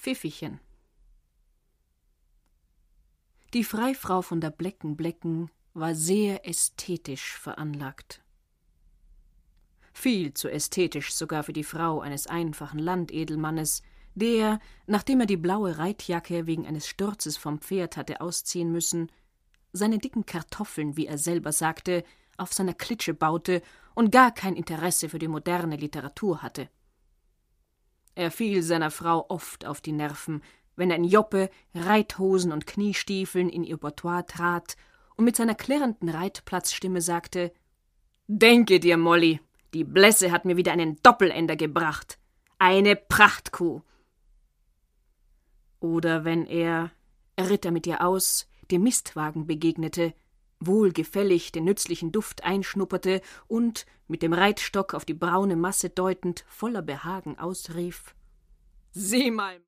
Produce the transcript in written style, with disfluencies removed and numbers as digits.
Pfiffichen. Die Freifrau von der Blecken war sehr ästhetisch veranlagt. Viel zu ästhetisch sogar für die Frau eines einfachen Landedelmannes, der, nachdem er die blaue Reitjacke wegen eines Sturzes vom Pferd hatte ausziehen müssen, seine dicken Kartoffeln, wie er selber sagte, auf seiner Klitsche baute und gar kein Interesse für die moderne Literatur hatte. Er fiel seiner Frau oft auf die Nerven, wenn er in Joppe, Reithosen und Kniestiefeln in ihr Boudoir trat und mit seiner klirrenden Reitplatzstimme sagte: »Denke dir, Molly, die Blässe hat mir wieder einen Doppelender gebracht. Eine Prachtkuh!« Oder wenn er ritt er mit ihr aus, dem Mistwagen begegnete, wohlgefällig den nützlichen Duft einschnupperte und, mit dem Reitstock auf die braune Masse deutend, voller Behagen ausrief: »Sieh mal!«